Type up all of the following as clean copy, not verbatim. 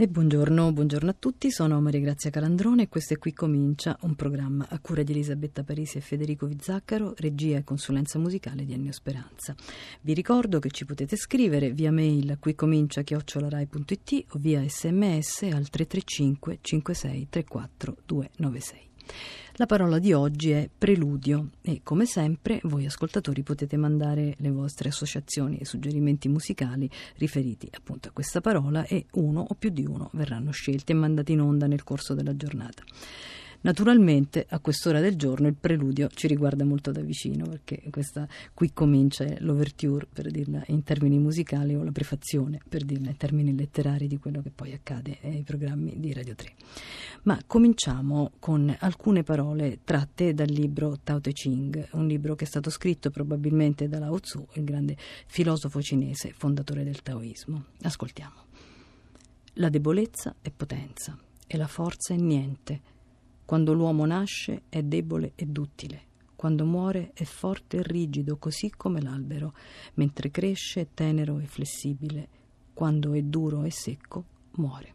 E buongiorno a tutti, sono Maria Grazia Calandrone e questo è Qui Comincia, un programma a cura di Elisabetta Parisi e Federico Vizzaccaro, regia e consulenza musicale di Ennio Speranza. Vi ricordo che ci potete scrivere via mail a quicomincia@rai.it o via sms al 335 56 34 296. La parola di oggi è preludio e, come sempre, voi ascoltatori potete mandare le vostre associazioni e suggerimenti musicali riferiti appunto a questa parola e uno o più di uno verranno scelti e mandati in onda nel corso della giornata. Naturalmente a quest'ora del giorno il preludio ci riguarda molto da vicino, perché questa qui comincia l'ouverture, per dirla in termini musicali, o la prefazione, per dirla in termini letterari, di quello che poi accade ai programmi di Radio 3. Ma cominciamo con alcune parole tratte dal libro Tao Te Ching, un libro che è stato scritto probabilmente da Lao Tzu, il grande filosofo cinese fondatore del taoismo. Ascoltiamo. La debolezza è potenza e la forza è niente. Quando l'uomo nasce è debole e duttile, quando muore è forte e rigido così come l'albero, mentre cresce è tenero e flessibile, quando è duro e secco muore.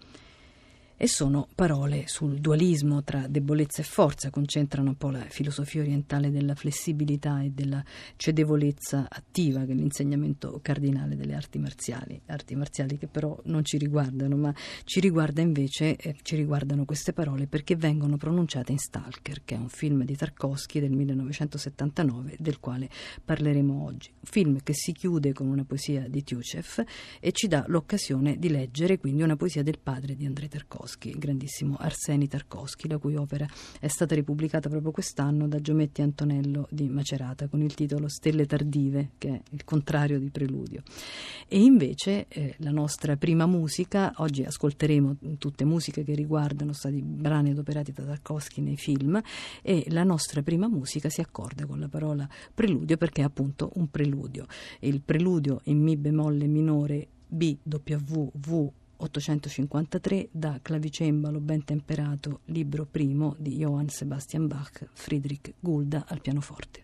E sono parole sul dualismo tra debolezza e forza, concentrano un po' la filosofia orientale della flessibilità e della cedevolezza attiva, che è l'insegnamento cardinale delle arti marziali che però non ci riguardano, ma ci riguardano queste parole perché vengono pronunciate in Stalker, che è un film di Tarkovsky del 1979, del quale parleremo oggi. Un film che si chiude con una poesia di Tyutchev e ci dà l'occasione di leggere quindi una poesia del padre di Andrei Tarkovsky, il grandissimo Arseny Tarkovsky, la cui opera è stata ripubblicata proprio quest'anno da Giometti Antonello di Macerata con il titolo Stelle tardive, che è il contrario di preludio. E invece la nostra prima musica, oggi ascolteremo tutte musiche che riguardano stati brani adoperati da Tarkovsky nei film, e la nostra prima musica si accorda con la parola preludio perché è appunto un preludio. Il preludio in Mi bemolle minore BWV 853 da Clavicembalo ben temperato, libro primo di Johann Sebastian Bach, Friedrich Gulda al pianoforte.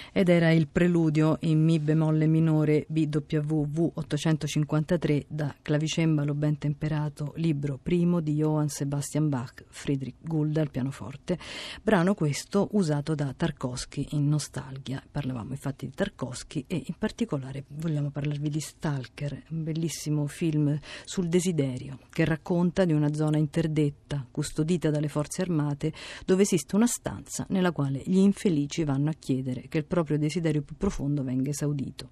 ed era il preludio in Mi bemolle minore BWV 853 da Clavicembalo ben temperato, libro primo di Johann Sebastian Bach, Friedrich Gulda al pianoforte, brano questo usato da Tarkovsky in Nostalgia. Parlavamo infatti di Tarkovsky e in particolare vogliamo parlarvi di Stalker, un bellissimo film sul desiderio che racconta di una zona interdetta, custodita dalle forze armate, dove esiste una stanza nella quale gli infelici vanno a chiedere che il proprio desiderio più profondo venga esaudito.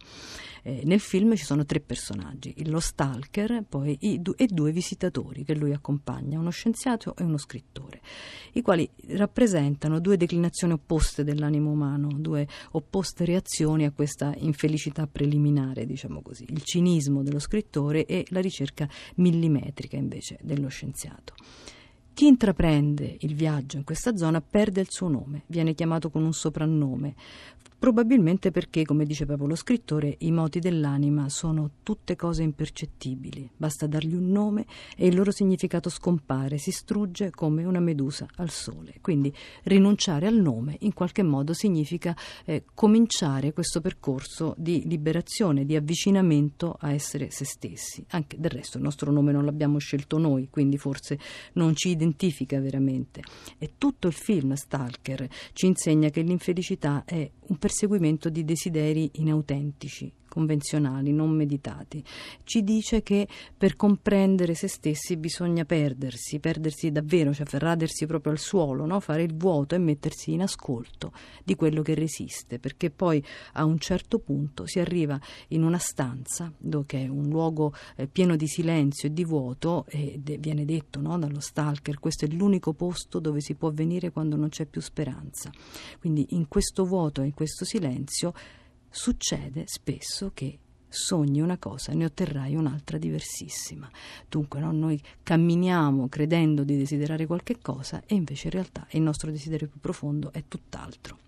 Nel film ci sono 3 personaggi, lo stalker, poi e 2 visitatori che lui accompagna, uno scienziato e uno scrittore, i quali rappresentano 2 declinazioni opposte dell'animo umano, 2 opposte reazioni a questa infelicità preliminare, diciamo così, il cinismo dello scrittore e la ricerca millimetrica invece dello scienziato. Chi intraprende il viaggio in questa zona perde il suo nome, viene chiamato con un soprannome, probabilmente perché, come dice proprio lo scrittore, i moti dell'anima sono tutte cose impercettibili, basta dargli un nome e il loro significato scompare, si strugge come una medusa al sole. Quindi rinunciare al nome in qualche modo significa cominciare questo percorso di liberazione, di avvicinamento a essere se stessi. Anche del resto il nostro nome non l'abbiamo scelto noi, quindi forse non ci identifica veramente. E tutto il film Stalker ci insegna che l'infelicità è un perseguimento di desideri inautentici, convenzionali, non meditati. Ci dice che per comprendere se stessi bisogna perdersi davvero, cioè radersi proprio al suolo, no? Fare il vuoto e mettersi in ascolto di quello che resiste, perché poi a un certo punto si arriva in una stanza che è un luogo pieno di silenzio e di vuoto, e viene detto, no, dallo stalker, questo è l'unico posto dove si può venire quando non c'è più speranza. Quindi in questo vuoto e in questo silenzio succede spesso che sogni una cosa e ne otterrai un'altra diversissima. Dunque noi camminiamo credendo di desiderare qualche cosa e invece in realtà il nostro desiderio più profondo è tutt'altro.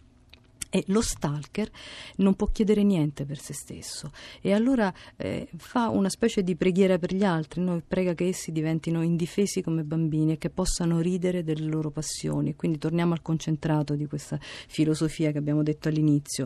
E lo stalker non può chiedere niente per se stesso e allora fa una specie di preghiera per gli altri, no? Prega che essi diventino indifesi come bambini e che possano ridere delle loro passioni. Quindi torniamo al concentrato di questa filosofia che abbiamo detto all'inizio,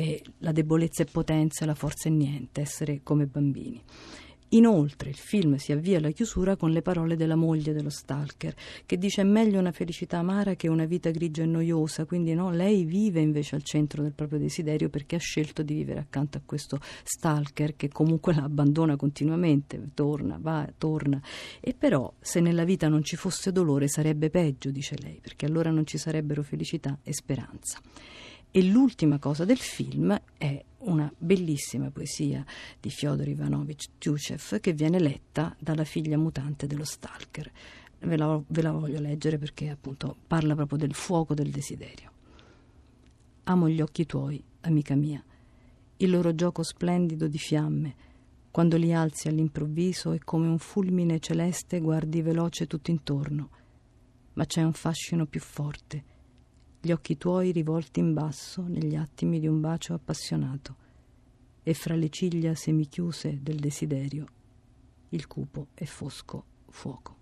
la debolezza è potenza, la forza è niente, essere come bambini. Inoltre il film si avvia alla chiusura con le parole della moglie dello stalker, che dice: è meglio una felicità amara che una vita grigia e noiosa. Quindi no, lei vive invece al centro del proprio desiderio perché ha scelto di vivere accanto a questo stalker che comunque la abbandona continuamente, torna, va, torna. E però se nella vita non ci fosse dolore sarebbe peggio, dice lei, perché allora non ci sarebbero felicità e speranza. E l'ultima cosa del film è una bellissima poesia di Fyodor Ivanovich Tyutchev che viene letta dalla figlia mutante dello stalker. Ve la voglio leggere perché appunto parla proprio del fuoco del desiderio. Amo gli occhi tuoi, amica mia, il loro gioco splendido di fiamme. Quando li alzi all'improvviso e come un fulmine celeste guardi veloce tutto intorno. Ma c'è un fascino più forte. Gli occhi tuoi rivolti in basso negli attimi di un bacio appassionato e fra le ciglia semichiuse del desiderio il cupo e fosco fuoco.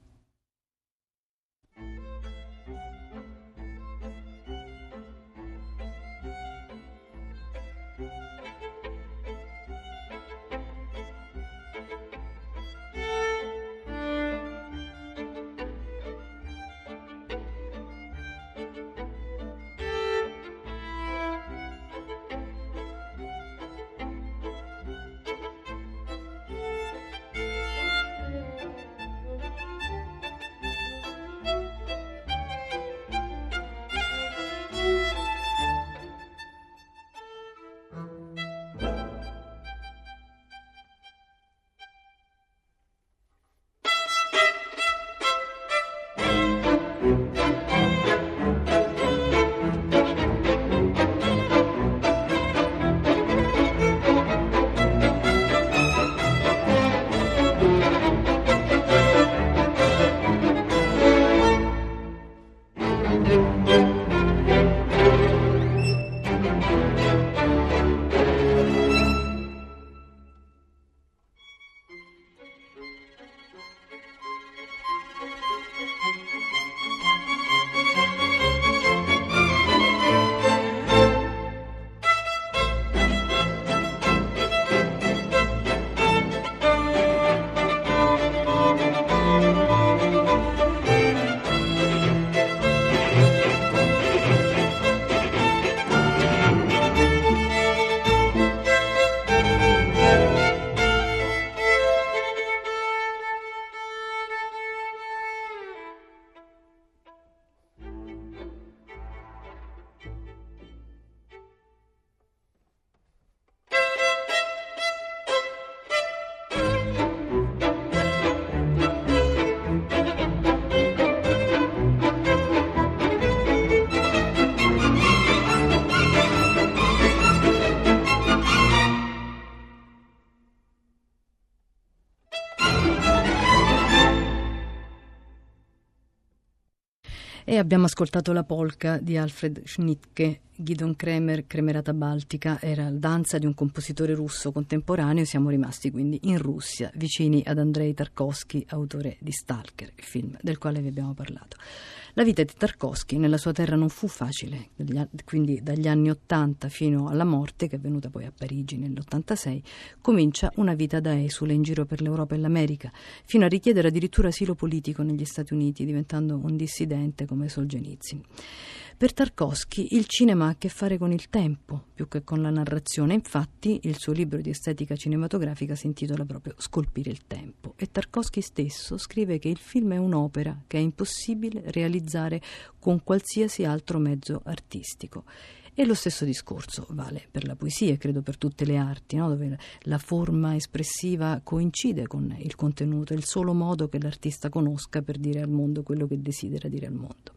E abbiamo ascoltato la polka di Alfred Schnittke, Gidon Kremer, Kremerata Baltica, era la danza di un compositore russo contemporaneo. Siamo rimasti quindi in Russia, vicini ad Andrei Tarkovsky, autore di Stalker, il film del quale vi abbiamo parlato. La vita di Tarkovsky nella sua terra non fu facile, quindi dagli anni 80 fino alla morte, che è venuta poi a Parigi nell'86, comincia una vita da esule in giro per l'Europa e l'America, fino a richiedere addirittura asilo politico negli Stati Uniti, diventando un dissidente come Solzhenitsyn. Per Tarkovsky il cinema ha a che fare con il tempo più che con la narrazione, infatti il suo libro di estetica cinematografica si intitola proprio Scolpire il tempo, e Tarkovsky stesso scrive che il film è un'opera che è impossibile realizzare con qualsiasi altro mezzo artistico. E lo stesso discorso vale per la poesia e credo per tutte le arti, no? Dove la forma espressiva coincide con il contenuto, è il solo modo che l'artista conosca per dire al mondo quello che desidera dire al mondo.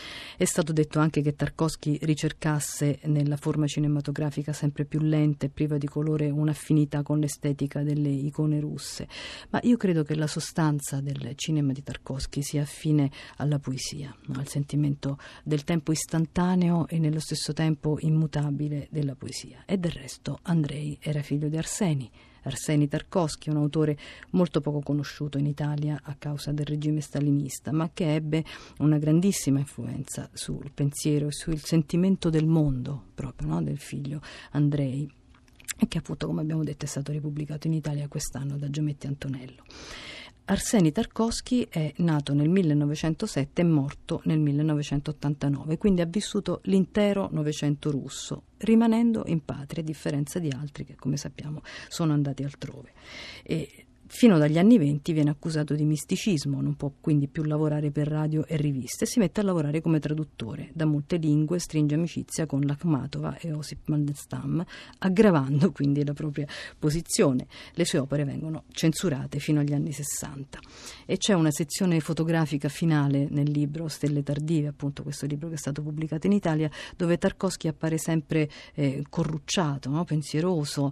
È stato detto anche che Tarkovsky ricercasse nella forma cinematografica sempre più lenta e priva di colore un'affinità con l'estetica delle icone russe, ma io credo che la sostanza del cinema di Tarkovsky sia affine alla poesia, no? Al sentimento del tempo istantaneo e nello stesso tempo immutabile della poesia. E del resto Andrei era figlio di Arseny Tarkovsky, un autore molto poco conosciuto in Italia a causa del regime stalinista, ma che ebbe una grandissima influenza sul pensiero e sul sentimento del mondo proprio, no? Del figlio Andrei, e che appunto, come abbiamo detto, è stato ripubblicato in Italia quest'anno da Giometti Antonello. Arseny Tarkovsky è nato nel 1907 e morto nel 1989, quindi ha vissuto l'intero Novecento russo, rimanendo in patria, a differenza di altri che, come sappiamo, sono andati altrove. E fino dagli anni 20 viene accusato di misticismo, non può quindi più lavorare per radio e riviste, e si mette a lavorare come traduttore da molte lingue, stringe amicizia con l'Akhmatova e Osip Mandelstam, aggravando quindi la propria posizione. Le sue opere vengono censurate fino agli anni 60 e c'è una sezione fotografica finale nel libro Stelle tardive, appunto questo libro che è stato pubblicato in Italia, dove Tarkovsky appare sempre corrucciato, no? Pensieroso.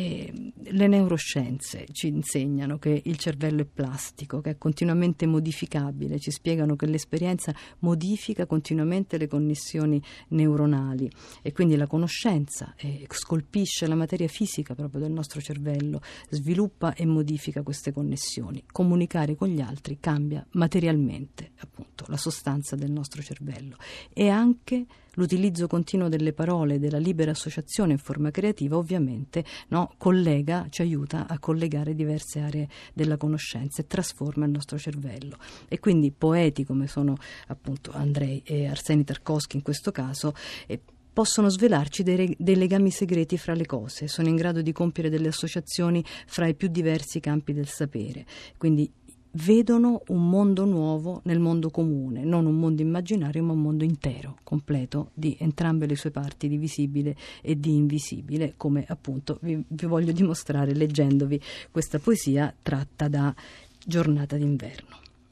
Le neuroscienze ci insegnano che il cervello è plastico, che è continuamente modificabile, ci spiegano che l'esperienza modifica continuamente le connessioni neuronali e quindi la conoscenza scolpisce la materia fisica proprio del nostro cervello, sviluppa e modifica queste connessioni. Comunicare con gli altri cambia materialmente appunto la sostanza del nostro cervello, e anche l'utilizzo continuo delle parole, della libera associazione in forma creativa, ovviamente, no, ci aiuta a collegare diverse aree della conoscenza e trasforma il nostro cervello. E quindi poeti come sono appunto Andrei e Arseny Tarkovsky in questo caso, possono svelarci dei legami segreti fra le cose, sono in grado di compiere delle associazioni fra i più diversi campi del sapere. Quindi vedono un mondo nuovo nel mondo comune, non un mondo immaginario ma un mondo intero, completo di entrambe le sue parti, di visibile e di invisibile, come appunto vi voglio dimostrare leggendovi questa poesia tratta da Giornata d'inverno.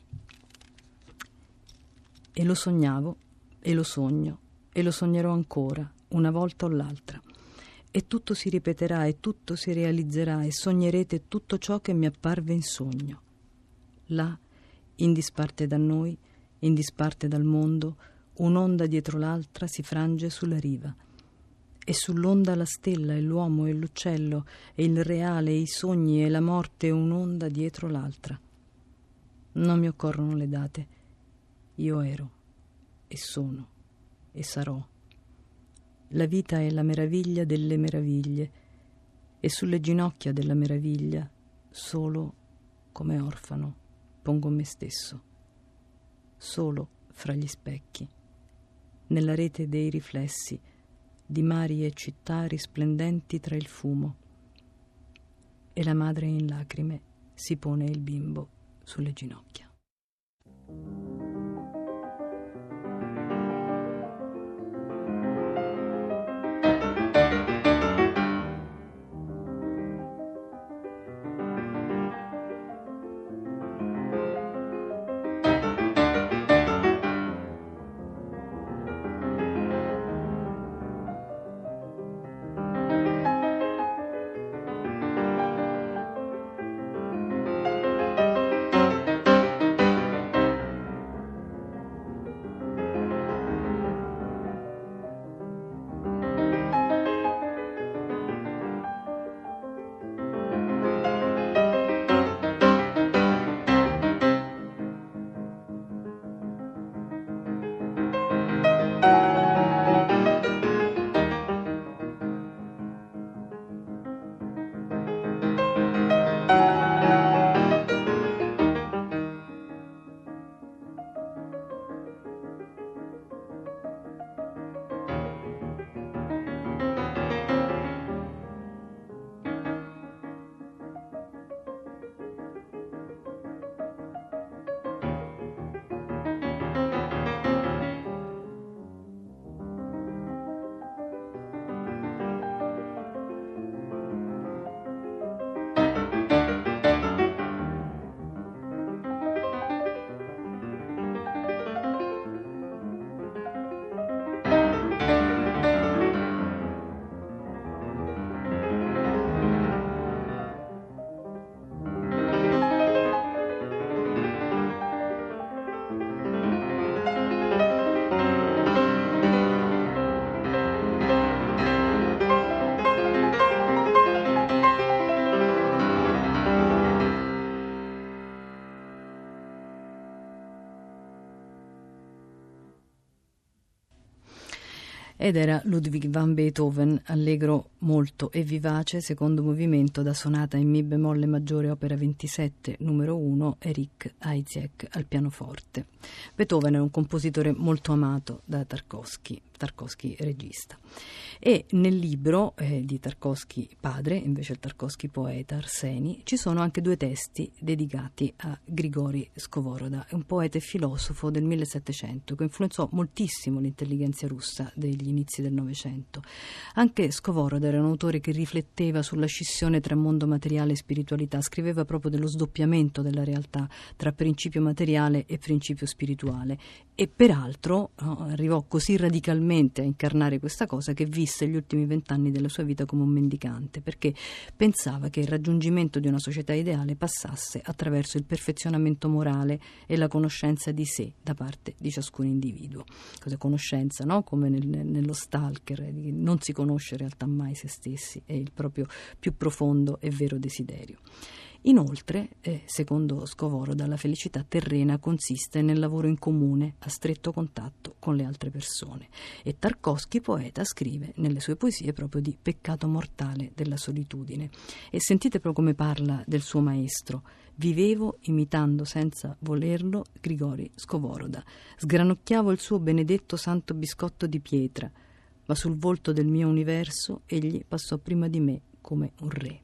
E lo sognavo, e lo sogno, e lo sognerò ancora, una volta o l'altra. E tutto si ripeterà, e tutto si realizzerà, e sognerete tutto ciò che mi apparve in sogno. Là, in disparte da noi, in disparte dal mondo, un'onda dietro l'altra si frange sulla riva. E sull'onda la stella e l'uomo e l'uccello e il reale e i sogni e la morte, un'onda dietro l'altra. Non mi occorrono le date. Io ero e sono e sarò. La vita è la meraviglia delle meraviglie, e sulle ginocchia della meraviglia, solo come orfano, pongo me stesso, solo fra gli specchi, nella rete dei riflessi di mari e città risplendenti tra il fumo, e la madre in lacrime si pone il bimbo sulle ginocchia. ed era Ludwig van Beethoven, allegro molto e vivace, secondo movimento da sonata in mi bemolle maggiore opera 27 numero 1, Erich Heiszek al pianoforte. Beethoven è un compositore molto amato da Tarkovsky regista, e nel libro di Tarkovsky padre, invece il Tarkovsky poeta Arseni, ci sono anche 2 testi dedicati a Grigori Skovoroda, un poeta e filosofo del 1700 che influenzò moltissimo l'intelligenza russa degli inizi del Novecento. Anche Skovoroda era un autore che rifletteva sulla scissione tra mondo materiale e spiritualità, scriveva proprio dello sdoppiamento della realtà tra principio materiale e principio spirituale, e peraltro arrivò così radicalmente a incarnare questa cosa che visse gli ultimi 20 anni della sua vita come un mendicante, perché pensava che il raggiungimento di una società ideale passasse attraverso il perfezionamento morale e la conoscenza di sé da parte di ciascun individuo. Cos'è conoscenza, no? Come nello Stalker, non si conosce in realtà mai se stessi, è il proprio più profondo e vero desiderio. Inoltre, secondo Skovoroda, la felicità terrena consiste nel lavoro in comune, a stretto contatto con le altre persone. E Tarkovsky, poeta, scrive nelle sue poesie proprio di peccato mortale della solitudine. E sentite proprio come parla del suo maestro. Vivevo imitando senza volerlo Grigori Skovoroda. Sgranocchiavo il suo benedetto santo biscotto di pietra, ma sul volto del mio universo egli passò prima di me come un re.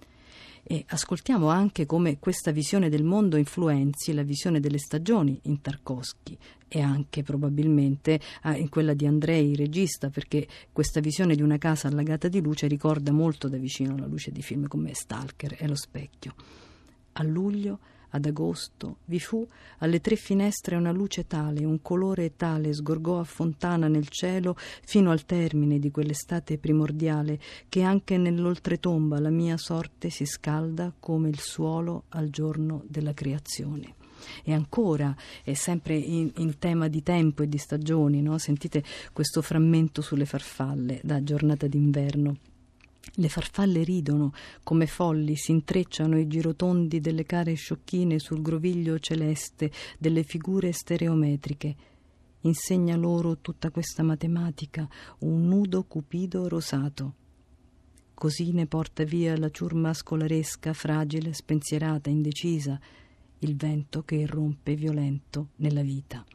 E ascoltiamo anche come questa visione del mondo influenzi la visione delle stagioni in Tarkovsky e anche probabilmente in quella di Andrei, regista, perché questa visione di una casa allagata di luce ricorda molto da vicino la luce di film come Stalker e Lo specchio. A luglio, ad agosto, vi fu alle 3 finestre una luce tale, un colore tale sgorgò a fontana nel cielo fino al termine di quell'estate primordiale, che anche nell'oltretomba la mia sorte si scalda come il suolo al giorno della creazione. E ancora, è sempre in tema di tempo e di stagioni, no? Sentite questo frammento sulle farfalle da Giornata d'inverno. Le farfalle ridono come folli, si intrecciano i girotondi delle care sciocchine sul groviglio celeste delle figure stereometriche. Insegna loro tutta questa matematica un nudo cupido rosato. Così ne porta via la ciurma scolaresca, fragile, spensierata, indecisa, il vento che irrompe violento nella vita.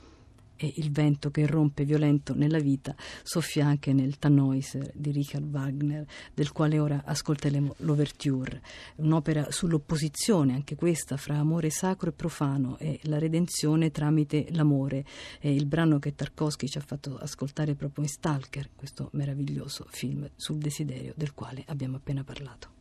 E il vento che irrompe violento nella vita soffia anche nel Tannhäuser di Richard Wagner, del quale ora ascolteremo l'Ouverture, un'opera sull'opposizione, anche questa, fra amore sacro e profano e la redenzione tramite l'amore. È il brano che Tarkovsky ci ha fatto ascoltare proprio in Stalker, questo meraviglioso film sul desiderio del quale abbiamo appena parlato.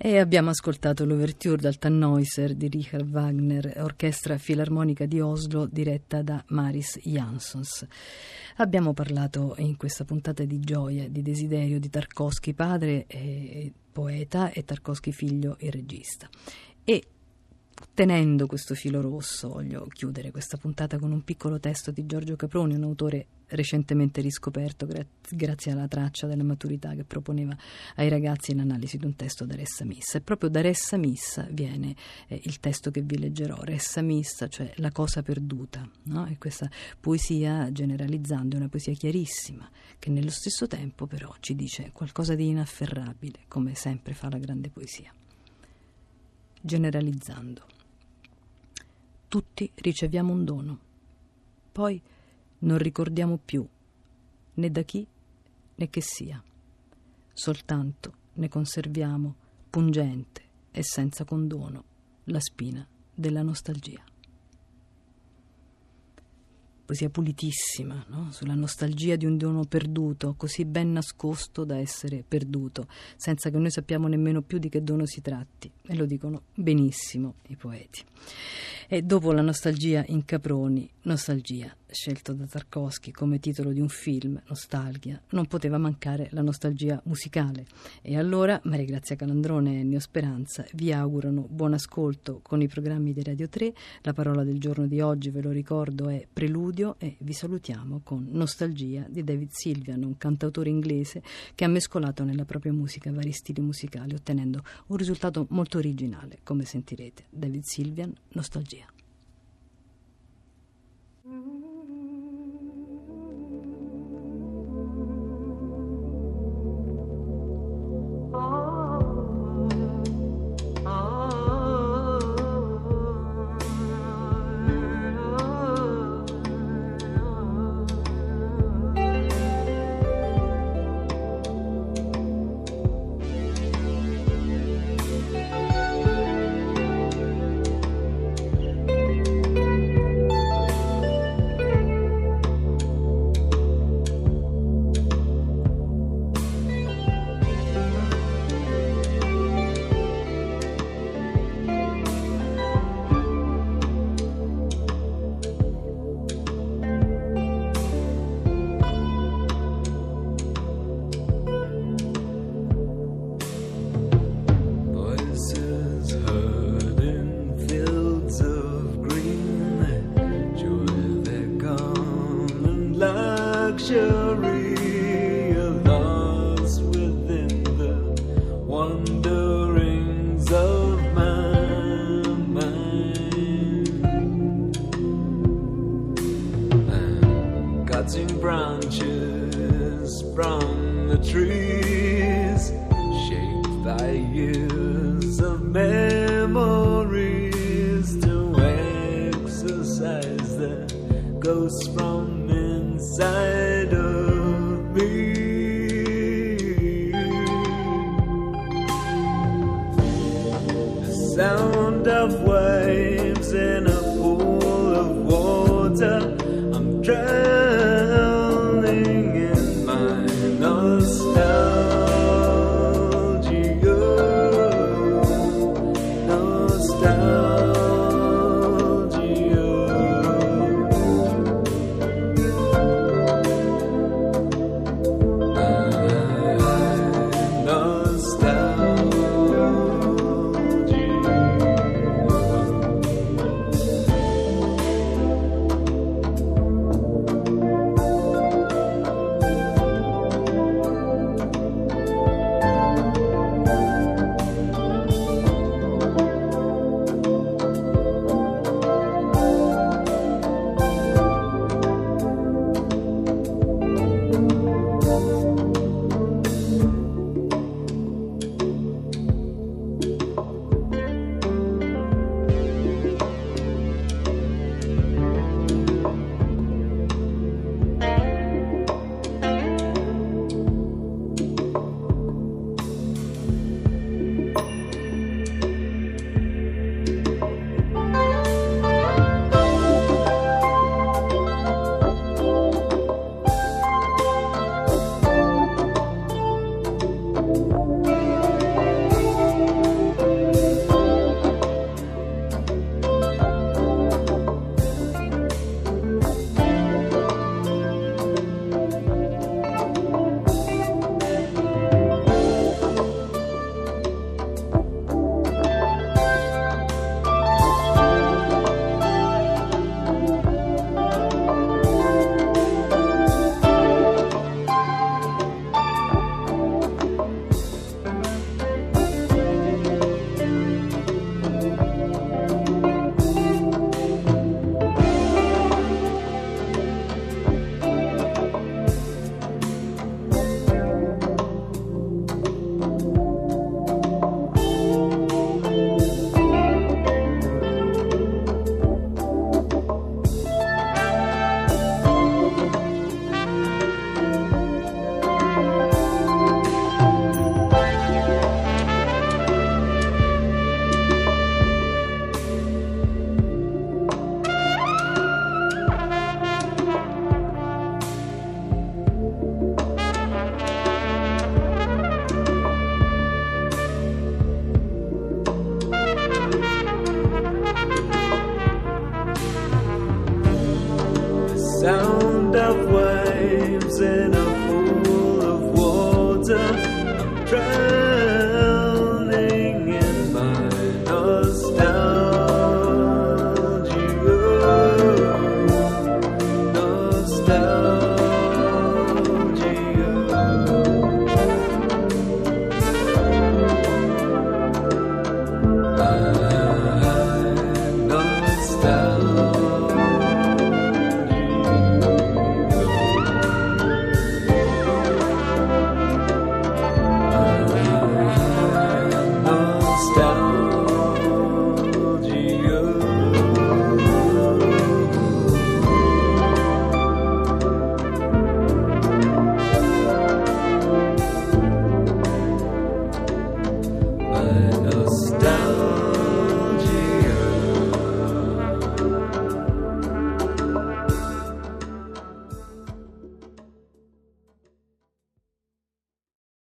E abbiamo ascoltato l'ouverture dal Tannhäuser di Richard Wagner, orchestra filarmonica di Oslo diretta da Maris Jansons. Abbiamo parlato in questa puntata di gioia, di desiderio di Tarkovsky padre e poeta e Tarkovsky figlio e regista. E tenendo questo filo rosso voglio chiudere questa puntata con un piccolo testo di Giorgio Caproni, un autore recentemente riscoperto grazie alla traccia della maturità che proponeva ai ragazzi l'analisi di un testo da Ressa Missa. E proprio da Ressa Missa viene il testo che vi leggerò, Ressa Missa, cioè la cosa perduta, no? E questa poesia, generalizzando, è una poesia chiarissima che nello stesso tempo però ci dice qualcosa di inafferrabile, come sempre fa la grande poesia. Generalizzando, tutti riceviamo un dono, poi non ricordiamo più né da chi né che sia, soltanto ne conserviamo pungente e senza condono la spina della nostalgia. Poesia pulitissima, no? Sulla nostalgia di un dono perduto, così ben nascosto da essere perduto, senza che noi sappiamo nemmeno più di che dono si tratti, e lo dicono benissimo i poeti. E dopo la nostalgia in Caproni, Nostalgia, scelto da Tarkovsky come titolo di un film, Nostalgia, non poteva mancare la nostalgia musicale. E allora Maria Grazia Calandrone e Ennio Speranza vi augurano buon ascolto con i programmi di Radio 3. La parola del giorno di oggi, ve lo ricordo, è Preludio, e vi salutiamo con Nostalgia di David Sylvian, un cantautore inglese che ha mescolato nella propria musica vari stili musicali, ottenendo un risultato molto originale, come sentirete. David Sylvian, Nostalgia. Luxury lost within the wanderings of my mind, and cutting branches from the trees shaped by years of memories to exercise the ghosts from inside of me. The sound of waves in a pool of water. I'm dressed